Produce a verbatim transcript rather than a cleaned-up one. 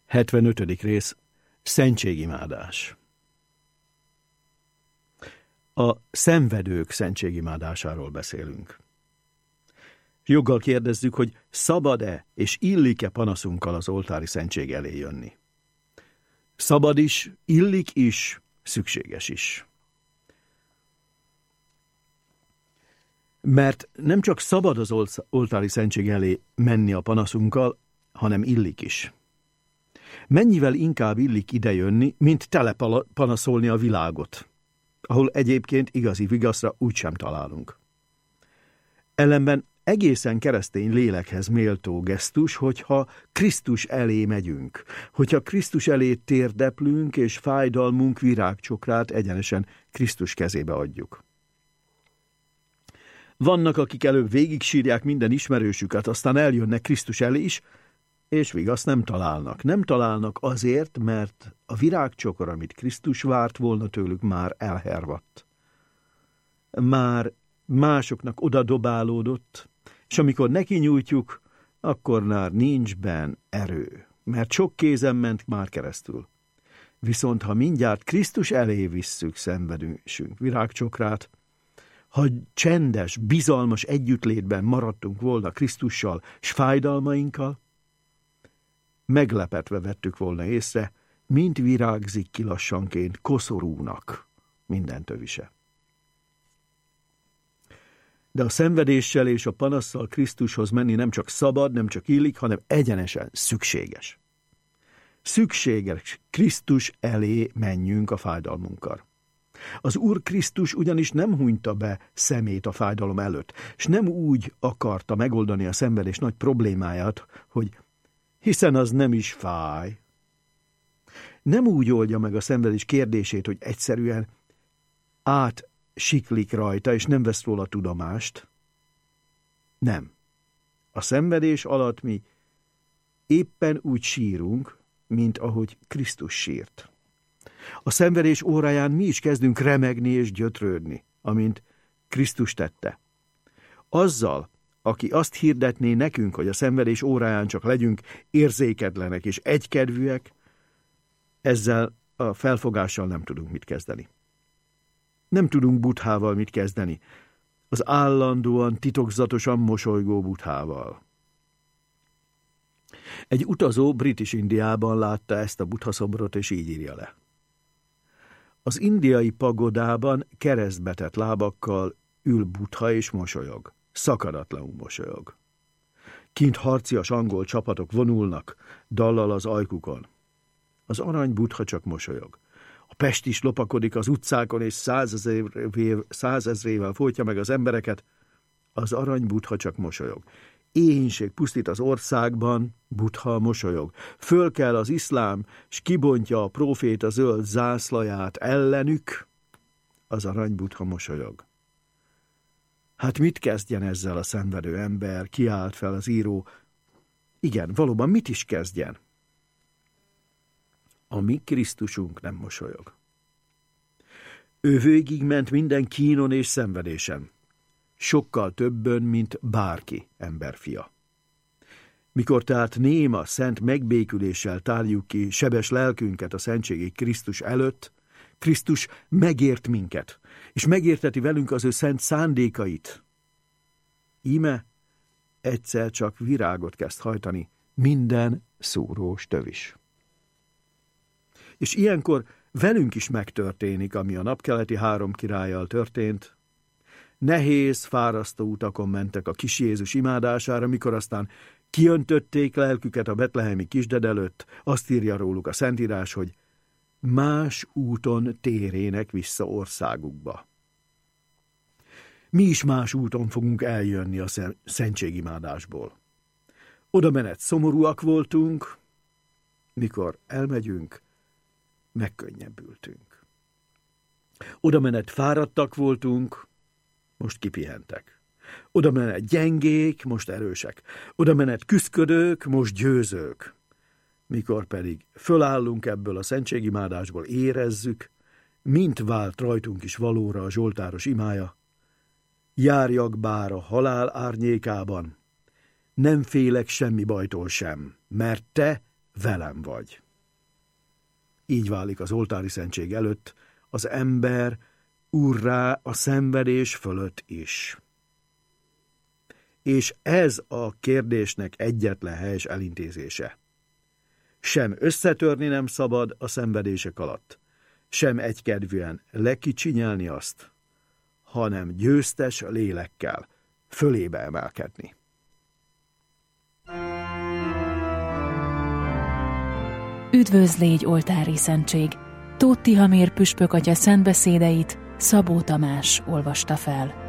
hetvenötödik rész. Szentségimádás. A szenvedők szentségimádásáról beszélünk. Joggal kérdezzük, hogy szabad-e és illik-e panaszunkkal az oltári szentség elé jönni. Szabad is, illik is, szükséges is. Mert nem csak szabad az oltári szentség elé menni a panaszunkkal, hanem illik is. Mennyivel inkább illik idejönni, mint telepanaszolni a világot, ahol egyébként igazi vigaszra úgysem találunk. Ellenben egészen keresztény lélekhez méltó gesztus, hogyha Krisztus elé megyünk, hogyha Krisztus elé térdeplünk, és fájdalmunk virágcsokrát egyenesen Krisztus kezébe adjuk. Vannak, akik előbb végig sírják minden ismerősüket, aztán eljönnek Krisztus elé is, és vigaszt nem találnak. Nem találnak azért, mert a virágcsokor, amit Krisztus várt volna tőlük, már elhervadt. Már másoknak odadobálódott, és amikor neki nyújtjuk, akkor már nincs benn erő, mert sok kézen ment már keresztül. Viszont ha mindjárt Krisztus elé visszük szenvedésünk virágcsokrát, ha csendes, bizalmas együttlétben maradtunk volna Krisztussal s fájdalmainkkal, meglepetve vettük volna észre, mint virágzik ki lassanként koszorúnak minden tövise. De a szenvedéssel és a panasszal Krisztushoz menni nem csak szabad, nem csak illik, hanem egyenesen szükséges. Szükséges Krisztus elé menjünk a fájdalmunkkal. Az Úr Krisztus ugyanis nem hunyta be szemét a fájdalom előtt, és nem úgy akarta megoldani a szenvedés nagy problémáját, hogy hiszen az nem is fáj. Nem úgy oldja meg a szenvedés kérdését, hogy egyszerűen átsiklik rajta, és nem vesz róla tudomást. Nem. A szenvedés alatt mi éppen úgy sírunk, mint ahogy Krisztus sírt. A szenvedés óráján mi is kezdünk remegni és gyötrődni, amint Krisztus tette. Azzal, aki azt hirdetné nekünk, hogy a szenvedés óráján csak legyünk érzéketlenek és egykedvűek, ezzel a felfogással nem tudunk mit kezdeni. Nem tudunk Buddhával mit kezdeni, az állandóan, titokzatosan mosolygó Buddhával. Egy utazó British Indiában látta ezt a Buddha szobrot, és így írja le. Az indiai pagodában keresztbetett lábakkal ül Buddha és mosolyog. Szakadatlanul mosolyog. Kint harcias angol csapatok vonulnak, dallal az ajkukon. Az arany Buddha csak mosolyog. A pest is lopakodik az utcákon, és százezrével folytja meg az embereket. Az arany Buddha csak mosolyog. Éhínség pusztít az országban, Buddha mosolyog. Föl kell az iszlám, s kibontja a próféta zöld zászlaját ellenük, az arany Buddha mosolyog. Hát mit kezdjen ezzel a szenvedő ember, kiált fel az író. Igen, valóban mit is kezdjen? A mi Krisztusunk nem mosolyog. Ő végigment minden kínon és szenvedésen. Sokkal többön, mint bárki emberfia. Mikor tehát néma, szent megbéküléssel tárjuk ki sebes lelkünket a szentségi Krisztus előtt, Krisztus megért minket, és megérteti velünk az ő szent szándékait. Íme egyszer csak virágot kezd hajtani minden szúrós tövis. És ilyenkor velünk is megtörténik, ami a napkeleti három királlyal történt. Nehéz, fárasztó utakon mentek a kis Jézus imádására, mikor aztán kiöntötték lelküket a betlehemi kisded előtt, azt írja róluk a Szentírás, hogy más úton térének vissza országukba. Mi is más úton fogunk eljönni a szentségimádásból. Oda menet szomorúak voltunk, mikor elmegyünk, megkönnyebbültünk. Oda menet fáradtak voltunk, most kipihentek. Oda menet gyengék, most erősek. Oda menet küszködők, most győzők. Mikor pedig fölállunk ebből a szentségimádásból, érezzük, mint vált rajtunk is valóra a zsoltáros imája. Járjak bár a halál árnyékában, nem félek semmi bajtól sem, mert te velem vagy. Így válik az oltári szentség előtt az ember úrrá a szenvedés fölött is. És ez a kérdésnek egyetlen helyes elintézése. Sem összetörni nem szabad a szenvedések alatt, sem egykedvűen lekicsinyelni azt, hanem győztes lélekkel fölébe emelkedni. Üdvözl légy, oltári szentség! Tóth Tihamér püspök atya szentbeszédeit Szabó Tamás olvasta fel.